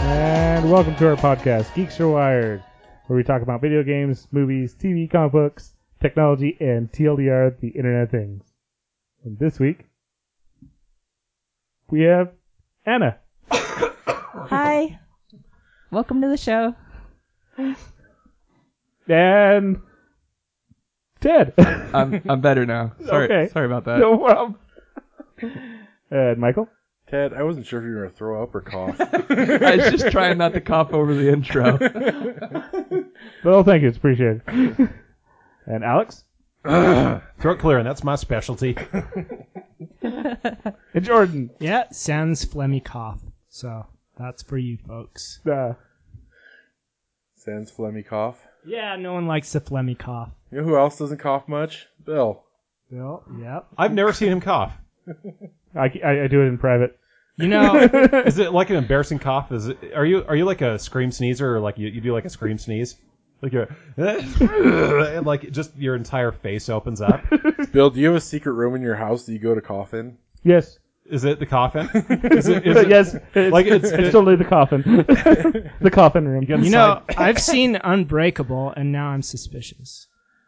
And welcome to our podcast, Geeks Are Wired, where we talk about video games, movies, TV, comic books, technology, and TLDR, the Internet of Things. And this week, we have Anna. Hi. Welcome to the show. And Ted. I'm better now. Sorry about that. No problem. And Michael. Ted, I wasn't sure if you were going to throw up or cough. I was just trying not to cough over the intro. Well, thank you. It's appreciated. And Alex. Throat clearing, that's my specialty. And Jordan. Yeah, sans phlegmy cough. So that's for you folks. Sans phlegmy cough. Yeah, no one likes the phlegmy cough. You know who else doesn't cough much? Bill. Bill, yep. I've never seen him cough. I do it in private. You know, Is it like an embarrassing cough? Are you like a scream sneezer, or like you do like a scream sneeze? Like you're and like just your entire face opens up. Bill, do you have a secret room in your house that you go to cough in? Yes. Is it the coffin? Is it Yes. It's, like it's totally the coffin. The coffin room. you know, I've seen Unbreakable, and now I'm suspicious.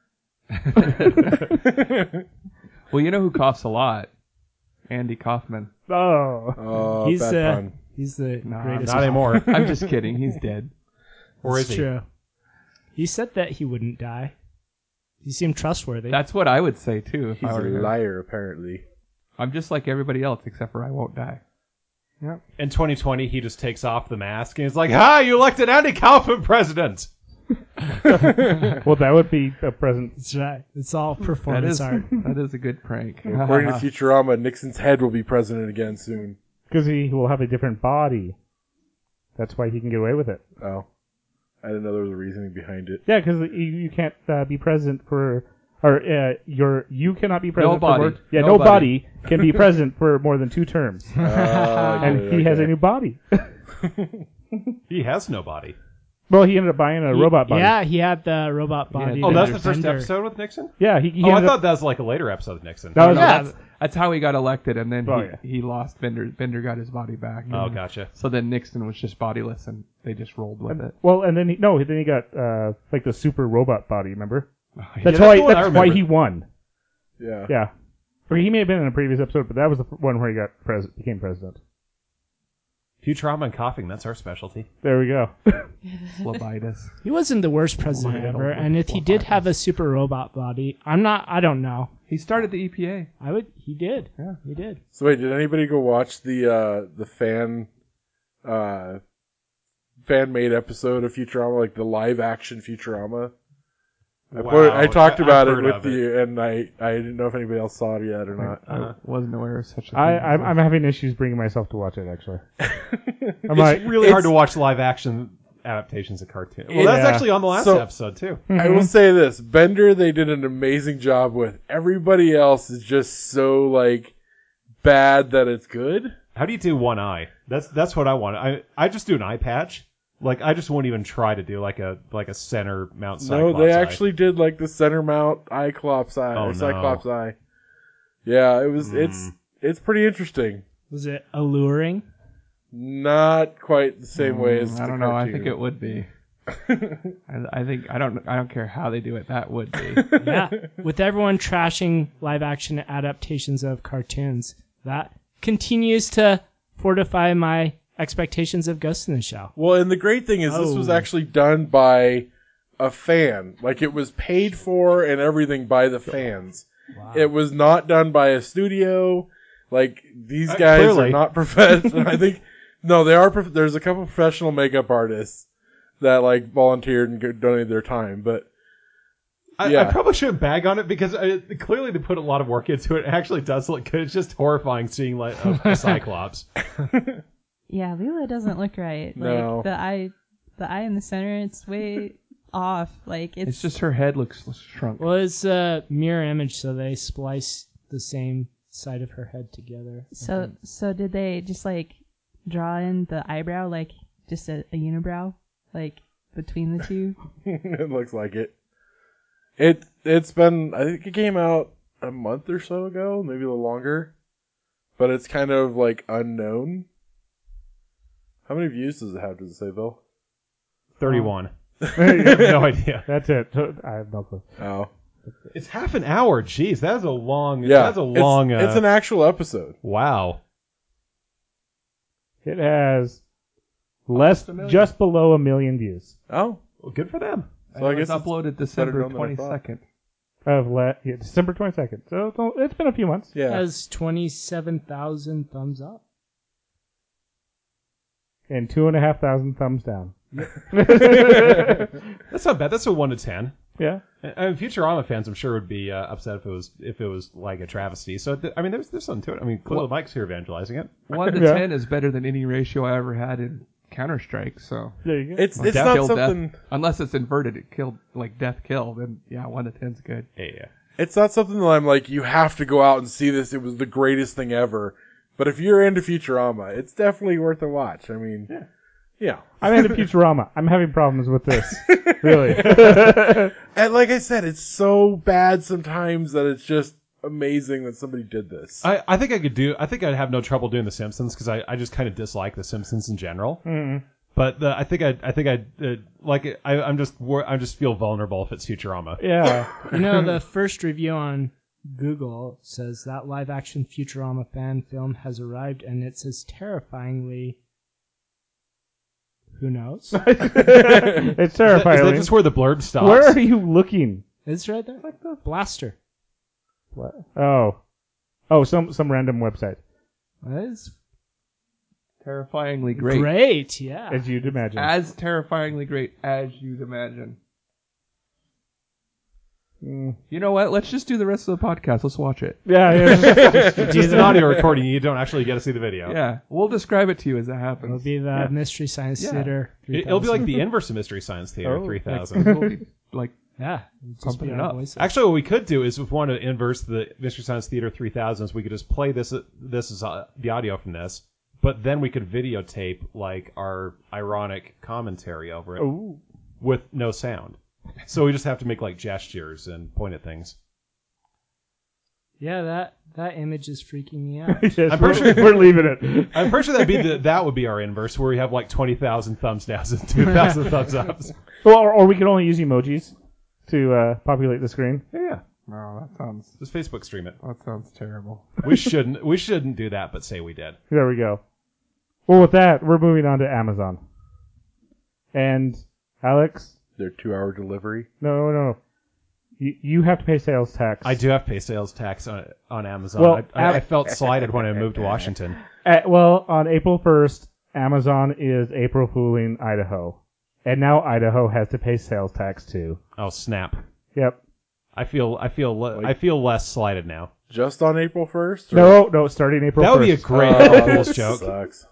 Well, you know who coughs a lot? Andy Kaufman. Oh. Oh, He's bad fun. he's the Nah, greatest. not anymore. I'm just kidding. He's dead. Or is It's he? true. He said that he wouldn't die. He seemed trustworthy. That's what I would say too. If He's I a were him. liar, apparently. I'm just like everybody else, except for I won't die. In 2020, he just takes off the mask and he's like, "Hi, you elected Andy Kaufman president." Well, that would be a present. That's right. It's all That performance is art. that is a good prank. According to Futurama, Nixon's head will be president again soon. Because he will have a different body. That's why he can get away with it. Oh. I didn't know there was a reasoning behind it. Yeah, because you can't be president for... Or you cannot be president Nobody. for more... Yeah, Nobody. nobody can be president for more than 2 terms. And he has a new body. He has no body. Well, he ended up buying a robot body. Yeah, he had the robot body. Yeah. Oh, that that's the first Bender- episode with Nixon? Yeah, he Oh, I ended thought up... that was like a later episode with Nixon. That was, Yeah, That's how he got elected, and then Oh, yeah. he lost. Bender got his body back. Oh, gotcha. So then Nixon was just bodiless, and they just rolled with it. well, and then he got like the super robot body, remember? Yeah, That's the one I why remember. he won. Yeah. Yeah. Or he may have been in a previous episode, but that was the one where he got became president. Futurama and coughing, that's our specialty. There we go. Phlebitis. He wasn't the worst president ever, and if he did have a super robot body, I don't know. He started the EPA. He did. Yeah, he did. So wait, did anybody go watch the fan-made episode of Futurama, like the live-action Futurama? I talked about it with you, and I didn't know if anybody else saw it yet or not. I wasn't aware of such a thing. I'm having issues bringing myself to watch it, actually. It's really hard to watch live action adaptations of cartoons. Well, that's Yeah. actually on the last episode, too. I will say this. Bender, they did an amazing job with. Everybody else is just so, like, bad that it's good. How do you do one eye? That's what I want. I just do an eye patch. Like, I just won't even try to do like a center mount Cyclops No, they eye. actually did, like, the center mount Cyclops eye. Oh, or no. Cyclops eye. Yeah, it was. It's pretty interesting. Was it alluring? Not quite the same way as I the don't know. I cartoon. think it would be. I think I don't care how they do it. That would be. Yeah. With everyone trashing live action adaptations of cartoons, that continues to fortify my expectations of Ghost in the Shell. Well, and the great thing is this was actually done by a fan. Like, it was paid for and everything by the fans. Wow. It was not done by a studio. Like, these guys clearly. are not professional. I think, no, they are. There's a couple professional makeup artists that, like, volunteered and donated their time. But, I probably shouldn't bag on it because clearly they put a lot of work into it. It actually does look good. It's just horrifying seeing like a Cyclops. Yeah, Leela doesn't look right. No. Like the eye in the center, it's way off. Like It's just her head looks shrunk. Well, it's a mirror image, so they splice the same side of her head together. So did they just like draw in the eyebrow, like just a unibrow, like between the two? it looks like it. It's been, I think it came out a month or so ago, maybe a little longer. But it's kind of like unknown How many views does it have? Does it say, Bill? 31. I have no idea. That's it. I have no clue. Oh. It's half an hour. Jeez, that is a long. Yeah. That's a long. It's an actual episode. Wow. It has just below 1 million views. Oh. Well, good for them. So I it was guess it's uploaded better December known than I thought. 22nd. December 22nd. So it's been a few months. Yeah. Has 27,000 thumbs up. And 2,500 thumbs down. That's not bad. That's a 1 to 10. Yeah. And Futurama fans, I'm sure, would be upset if it was like a travesty. So I mean, there's something to it. I mean, clearly Mike's here evangelizing it. 1 to Yeah. 10 is better than any ratio I ever had in Counter-Strike, so... There you go. It's Death not kill, something... death. Unless it's inverted, it killed, like, death kill, then, yeah, 1 to 10's good. Yeah. It's not something that I'm like, you have to go out and see this. It was the greatest thing ever. But if you're into Futurama, it's definitely worth a watch. I mean, yeah. I'm into Futurama. I'm having problems with this. Really. And like I said, it's so bad sometimes that it's just amazing that somebody did this. I think I'd have no trouble doing The Simpsons because I just kind of dislike The Simpsons in general. Mm. But I just feel vulnerable if it's Futurama. Yeah. You know, the first review on Google says that live-action Futurama fan film has arrived, and it says terrifyingly... Who knows? It's terrifying. Is that just where the blurb stops? Where are you looking? It's right there. Like the blaster. What? Oh, some random website, That is Terrifyingly great. great, yeah. as you'd imagine. As terrifyingly great as you'd imagine. Mm. You know what? Let's just do the rest of the podcast. Let's watch it. Yeah. Just an audio recording. You don't actually get to see the video. Yeah. We'll describe it to you as it It'll happens. be the Mystery Science Yeah. Theater. It'll be 3000. like the inverse of Mystery Science Theater Oh. 3000. We'll be, like, Yeah. It'll just Pumping be it our up. voices. Actually, what we could do is, if we want to inverse the Mystery Science Theater 3000s, we could just play this as the audio from this, but then we could videotape like our ironic commentary over it Ooh. with no sound. So we just have to make like gestures and point at things. Yeah, that image is freaking me out. Yes, I'm pretty sure- we're leaving it. I'm pretty sure that would be our inverse, where we have like 20,000 thumbs downs and 2,000 thumbs ups. Well, or we could only use emojis to populate the screen. Yeah, no, just Facebook stream it. that sounds terrible. We shouldn't do that, but say we did. There we go. Well, with that, we're moving on to Amazon. And Alex, Their 2-hour delivery. no. You have to pay sales tax. I do have to pay sales tax on Amazon. Well, I felt slighted when I moved to Washington. Well, on April 1st, Amazon is April fooling Idaho. And now Idaho has to pay sales tax too. Oh snap! Yep. I feel less slighted now. Just on April 1st? Or? No, starting April 1st. That would be a great Oh, April Fool's that joke. Sucks.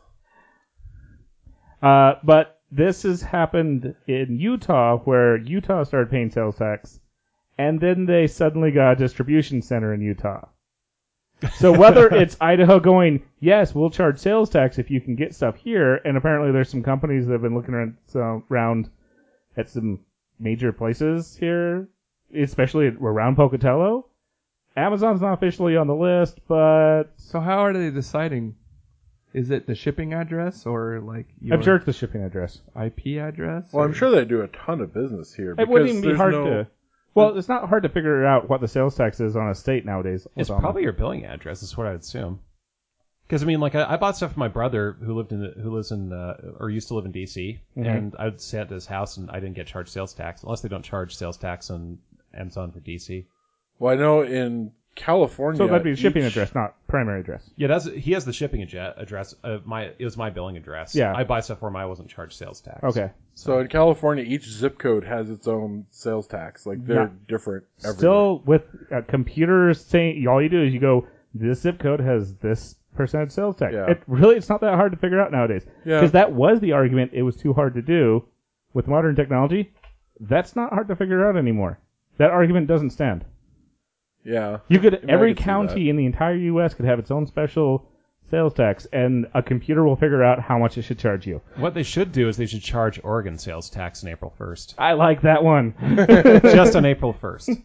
But this has happened in Utah, where Utah started paying sales tax, and then they suddenly got a distribution center in Utah. So whether it's Idaho going, yes, we'll charge sales tax if you can get stuff here, and apparently there's some companies that have been looking around at some major places here, especially around Pocatello. Amazon's not officially on the list, but So how are they deciding? Is it the shipping address or like your I'm sure it's the shipping address. IP address? Well, I'm or- sure they do a ton of business here. It wouldn't even be there's hard no- to. Well, it's not hard to figure out what the sales tax is on a state nowadays. It's Obama. probably your billing address. Is what I'd assume. Because I mean, like I bought stuff from my brother who lives in or used to live in DC, and I'd stay at his house and I didn't get charged sales tax unless they don't charge sales tax on Amazon for DC. Well, I know in California. So that'd be the shipping each- address, not primary address. Yeah, he has the shipping address. It was my billing address. Yeah. I buy stuff where I wasn't charged sales tax. Okay. So in California, each zip code has its own sales tax. Like they're Yeah. different everywhere. Still, with computers saying, all you do is you go, this zip code has this percentage sales tax. Yeah. It's not that hard to figure out nowadays. Yeah. Because that was the argument. It was too hard to do with modern technology. That's not hard to figure out anymore. That argument doesn't stand. Yeah. You could I every could see county in the entire U.S. could have its own special sales tax, and a computer will figure out how much it should charge you. What they should do is they should charge Oregon sales tax on April 1st. I like that one. Just on April 1st.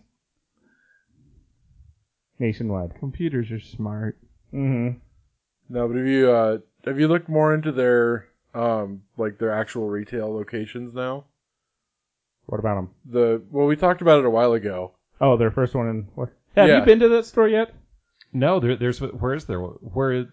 Nationwide. computers are smart. Mm-hmm. No, but have you looked more into their like their actual retail locations now. What about them? We talked about it a while ago. Oh, their first one in what? Have Yeah. you been to that store yet? No, there's where is there? Where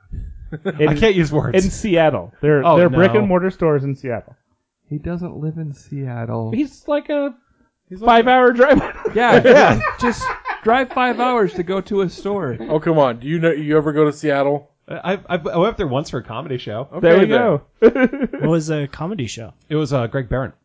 I can't use words. In Seattle. They're no. brick and mortar stores in Seattle. He doesn't live in Seattle. He's like a 5-hour drive. Yeah. Just drive 5 hours to go to a store. Oh, come on. Do you ever go to Seattle? I went up there once for a comedy show. Okay, There we then. go. What was a comedy show? It was Greg Barron.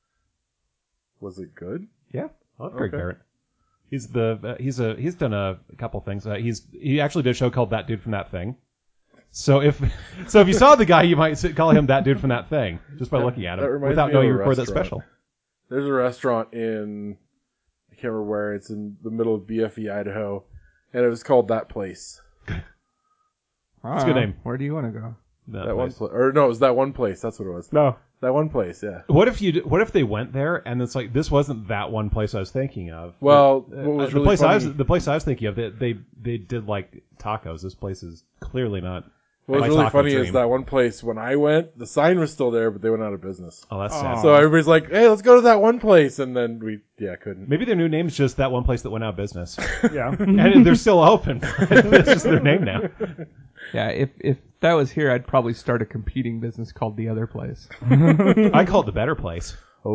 Was it good? Yeah, I love Greg Okay. Barron. He's he's done a couple things. He actually did a show called That Dude from That Thing. So if you saw the guy, you might call him That Dude from That Thing just by looking at that him reminds without me knowing of you a recorded that restaurant. special. There's a restaurant in, I can't remember where, it's in the middle of BFE, Idaho, and it was called That Place. It's a good name. Where do you want to go? That one place. Or no, it was That One Place. That's what it was. No. That One Place, yeah. What if they went there and it's like this wasn't that one place I was thinking of? Well, what was the really place funny, the place I was thinking of, they did like tacos. This place is clearly not. what was my really taco funny dream. is That One Place, when I went, the sign was still there, but they went out of business. Oh, that's sad. So everybody's like, hey, let's go to That One Place. And then we couldn't. Maybe their new name's just That One Place that went out of business, Yeah. and they're still open. It's just their name now. Yeah, if that was here, I'd probably start a competing business called The Other Place. I call it the Better Place.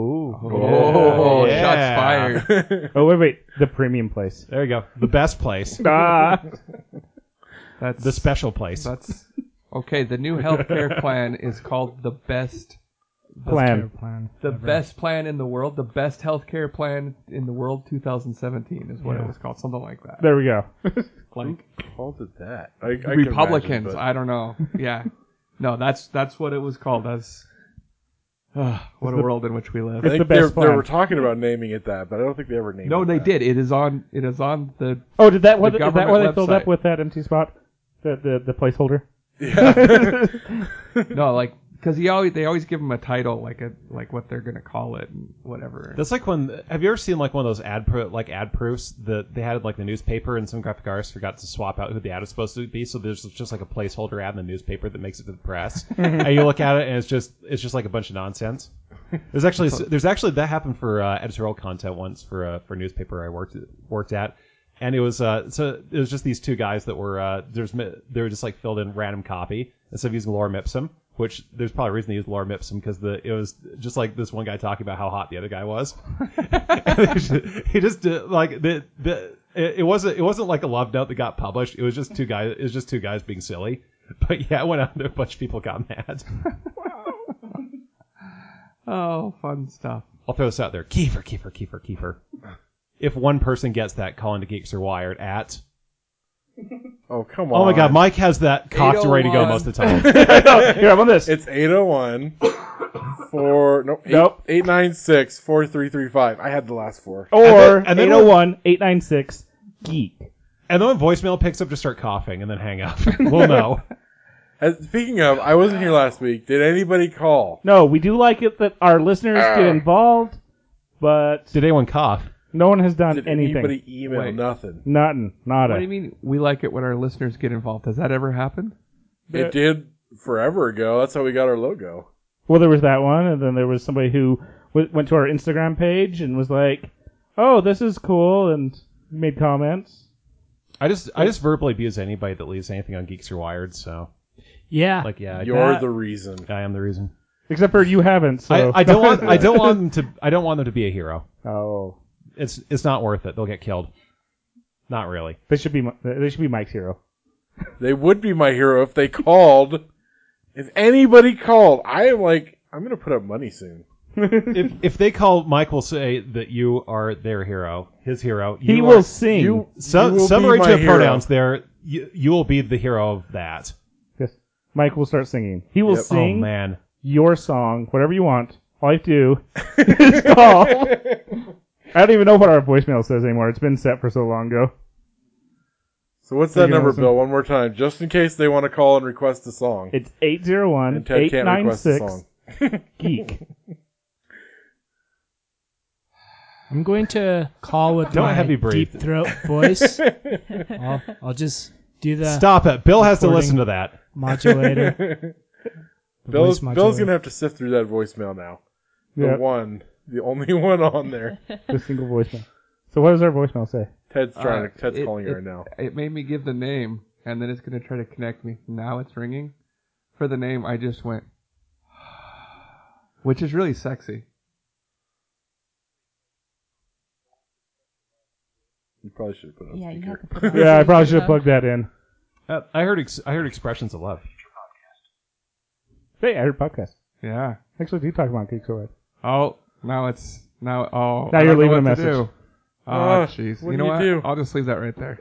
Oh, Yeah. shots fired. Oh, wait. The premium place. There you go. The best place. Ah. That's The special place. That's okay. The new healthcare plan is called the best Plan. best plan in the world. The best healthcare plan in the world 2017 is what it was called. Something like that. There we go. Like Called it that. I can Republicans. imagine, but- I don't know. Yeah. No, that's what it was called. That's what a world in which we live. I think the best they plan. were talking about naming it that, but I don't think they ever named it No, they that. did. It is on the Oh, is that The why they government filled website. up with that empty spot? The placeholder? no, like because they always give them a title like what they're gonna call it and whatever. That's like when. Have you ever seen like one of those ad proofs that they had like the newspaper and some graphic artists forgot to swap out who the ad is supposed to be, so there's just like a placeholder ad in the newspaper that makes it to the press, and you look at it and it's just like a bunch of nonsense. There's actually that happened for editorial content once for a newspaper I worked at. And it was so it was just these two guys that were they were just like filled in random copy instead of using lorem ipsum, which there's probably a reason they used lorem ipsum because it was just like this one guy talking about how hot the other guy was. He just did, like it wasn't like a love note that got published. It was just two guys being silly. But yeah, it went out there. A bunch of people got mad. Oh, fun stuff. I'll throw this out there. Kiefer. If one person gets that, call into Geeks Are Wired at. Oh, come on. Oh my God, Mike has that cocked and ready to go 801. most of the time. Here, I'm on this. It's 801 Nope. 896 4335. I had the last four. Or and then 801-896 geek. And then when voicemail picks up, just start coughing and then hang up. We'll know. Speaking of, I wasn't here last week. Did anybody call? No, we do like it that our listeners get involved, but Did anyone cough? no one has done Did anything. anybody email? Wait. Nothing. Nothing. Nada. What do you mean we like it when our listeners get involved? Has that ever happened? It did forever ago. That's how we got our logo. Well, there was that one, and then there was somebody who went to our Instagram page and was like, "Oh, this is cool," and made comments. I just verbally abuse anybody that leaves anything on Geeks Are Wired. So Yeah. like yeah, You're the reason. I am the reason. Except for you haven't. So I don't want them to be a hero. Oh, It's not worth it. They'll get killed. Not really. they should be Mike's hero. They would be my hero if they called. If anybody called, I'm going to put up money soon. If they call, Mike will say that you are their hero, his hero. He You will are- sing. You Some will be range my of hero. pronouns there. You will be the hero of that. Yes. Mike will start singing. He will Yep. sing Oh man. your song, whatever you want. All you have to do is call. I don't even know what our voicemail says anymore. It's been set for so long ago. So what's So that you number, listen. Bill? One more time, just in case they want to call and request a song. It's And Ted can't request a 801-896 song. geek. I'm going to call with Don't my heavy breathe. deep throat voice. I'll just do the Stop it. Bill has to recording. listen to that. modulator. Bill's voice modulator. gonna have to sift through that voicemail now. Yep. The only one on there. The single voicemail. So what does our voicemail say? Ted's calling you right now. It made me give the name, and then it's going to try to connect me. Now it's ringing. For the name, I just went, which is really sexy. You probably should have put it on Yeah, you speaker. have to put that Yeah, I on probably should speaker, have plugged that in. I heard expressions of love. Hey, I heard podcast. Yeah. Actually, do talk about Geeks Away. Oh, now it's now. Oh, Now I you're don't know leaving a what to message. do. Oh, jeez. what You do know you what? do? I'll just leave that right there.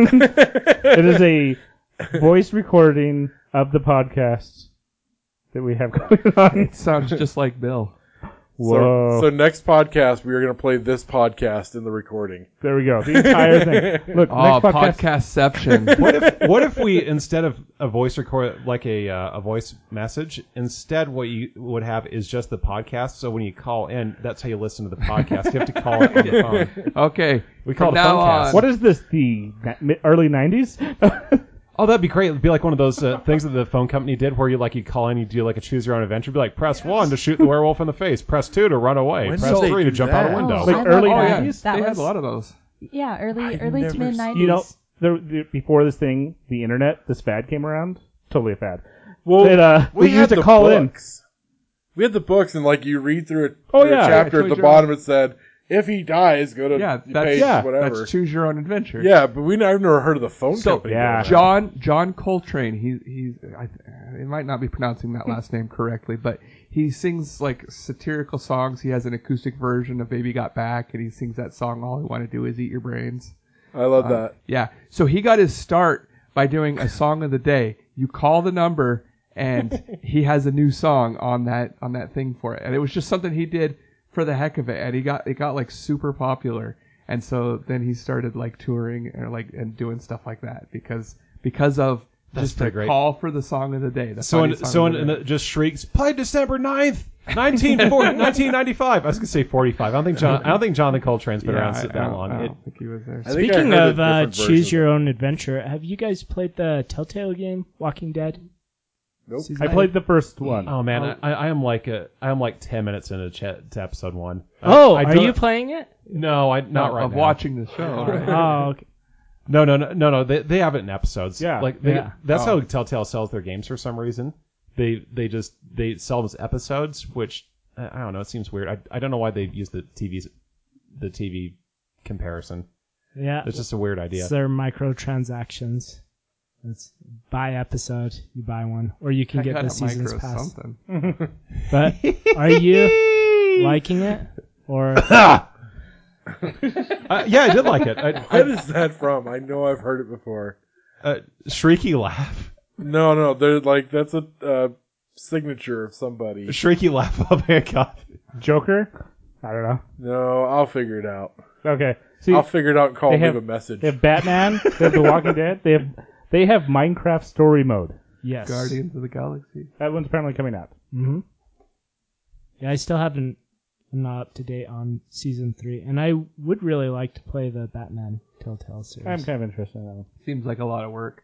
It is a voice recording of the podcast that we have going on. It sounds just like Bill. Whoa. So next podcast, we are going to play this podcast in the recording. There we go. The entire thing. Look, Oh, next podcast. podcastception. What if we, instead of a voice record, like a voice message, instead what you would have is just the podcast. So when you call in, that's how you listen to the podcast. You have to call it on the phone. Okay. We call From it a now phonecast. on- What is this? The early 90s? Oh, that'd be great. It'd be like one of those things that the phone company did where you call in, you do like a choose your own adventure. Be like, press 1 to shoot the werewolf in the face. Press 2 to run away. When Press did they 3 to do jump out a that? window. Oh, Like I early love Oh, that. yeah. That They was, had a lot of those. Yeah, early I've to never mid 90s. You know, before this thing, the internet, this fad came around. Totally a fad. Well, we used to call in. We had the books, and like you read through it. Oh, through yeah. a chapter Yeah, at the choose your bottom. It said, "If he dies, go to Yeah, page that's whatever." That's choose your own adventure. Yeah, but I've never heard of the phone So, company. yeah. doing that. John Coltrane. I might not be pronouncing that last name correctly, but he sings like satirical songs. He has an acoustic version of "Baby Got Back," and he sings that song. All I want to do is eat your brains. I love that. Yeah. So he got his start by doing a song of the day. You call the number, and he has a new song on that thing for it. And it was just something he did for the heck of it, and it got like super popular. And so then he started like touring and doing stuff like that because of That's just pretty a great. call for the song of the day. Someone it just shrieks, "Play December 9th, 1995." I was gonna say 45. I don't think Jonathan Coltrane's been around that long. I don't think he was there. I think I Speaking heard a of different choose version. your own adventure, have you guys played the Telltale game Walking Dead? Nope. Season I played the first one. Oh man, I am like 10 minutes into to episode 1. Oh, I are don't- you playing it? No, not right of now. watching the show. Right? Oh, okay. No. They have it in episodes. Yeah. like Yeah. that's how Telltale sells their games for some reason. They sell them as episodes, which I don't know. It seems weird. I don't know why they use the TV comparison. Yeah. It's just a weird idea. It's their microtransactions. It's buy episode, you buy one, or you can I get got the a seasons micro pass. something. But are you liking it, or Yeah, I did like it. What is that from? I know I've heard it before. Shrieky laugh. No, they're like that's a signature of somebody. Shrieky laugh of Hancock. Joker? I don't know. No, I'll figure it out. Okay. See, I'll figure it out and call they and leave have- a message. they have Batman. They have The Walking Dead. They have Minecraft story mode. yes? Guardians of the Galaxy. That one's apparently coming out. Mm-hmm. Yeah, I still haven't. I'm not up to date on season 3, and I would really like to play the Batman Telltale series. I'm kind of interested in that one. Seems like a lot of work.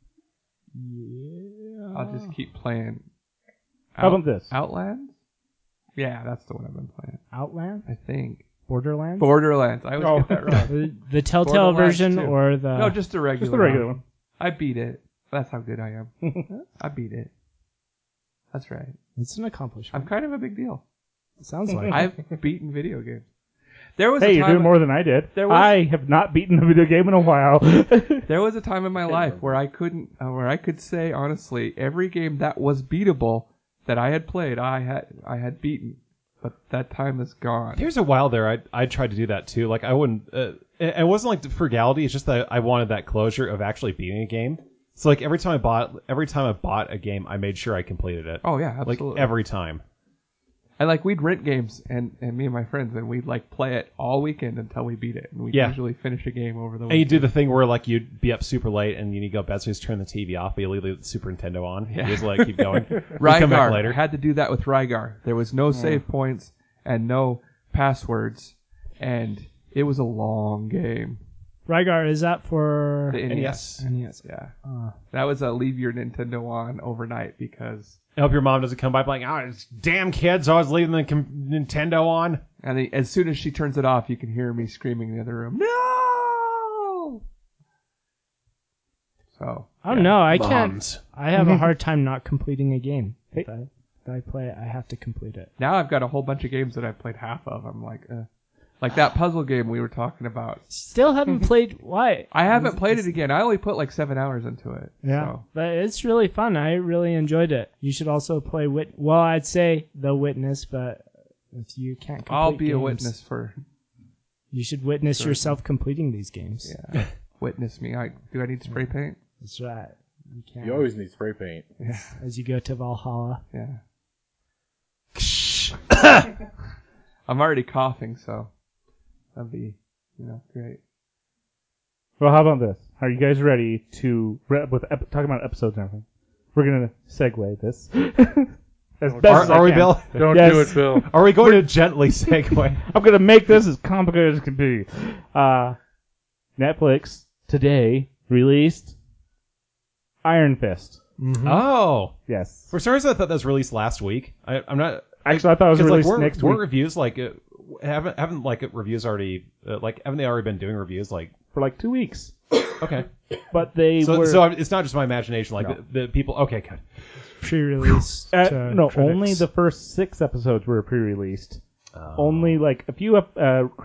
Yeah. I'll just keep playing. How about this? Outlands? Yeah, that's the one I've been playing. Outland, I think. Borderlands, Borderlands. I always get that wrong. the Telltale Borderlands version 2. or the No, just the regular. Just the regular one. I beat it. That's how good I am. I beat it. That's right. It's an accomplishment. I'm kind of a big deal. Sounds like I've beaten video games. There was Hey, a you're time. doing more than I did. There was- I have not beaten a video game in a while. There was a time in my life where I could say honestly, every game that was beatable that I had played, I had beaten. But that time is gone. There's a while there I tried to do that too. Like I wouldn't. It wasn't like the frugality. It's just that I wanted that closure of actually beating a game. So like every time I bought a game, I made sure I completed it. Oh yeah, Like absolutely. every time. And like we'd rent games, and me and my friends, and we'd like play it all weekend until we beat it, and we'd Yeah. usually finish a game over the And you weekend. do the thing where like you'd be up super late and you need to go to bed, so you just turn the TV off, but you leave the Super Nintendo on. Yeah. You just like keep going. You come back Rygar. later. I had to do that with Rygar. There was no save points and no passwords, and it was a long game. Rygar, is that for The NES. NES? Yeah. That was a leave your Nintendo on overnight because I hope your mom doesn't come by like, it's damn kids always leaving the Nintendo on. And as soon as she turns it off, you can hear me screaming in the other room, no! So. I don't know. I Moms. can't. I have a hard time not completing a game. If I play it, I have to complete it. Now I've got a whole bunch of games that I've played half of. I'm like that puzzle game we were talking about. Still haven't played. Why? I haven't played it again. I only put like 7 hours into it. Yeah, So. but it's really fun. I really enjoyed it. You should also play Well, I'd say The Witness, but if you can't complete I'll be a games, witness for. You should witness yourself completing these games. Yeah. Witness me. Do I need spray paint? That's right. You can. You always need spray paint. Yeah. As you go to Valhalla. Yeah. I'm already coughing, so that'd be, great. Well, how about this? Are you guys ready to talking about episodes and everything? We're gonna segue this. As best as I Are we, can. Bill? Don't Yes. do it, Bill. Are we going to gently segue? I'm gonna make this as complicated as can be. Netflix today released Iron Fist. Oh. Yes. For some reason, I thought that was released last week. I'm not. Actually, I thought it was 'cause, released like, next weren't week reviews like haven't like reviews already haven't they already been doing reviews like for like 2 weeks. okay But they so were it's not just my imagination like No. the people okay good Pre-release. no, critics. only the first 6 episodes were pre-released. Only like a few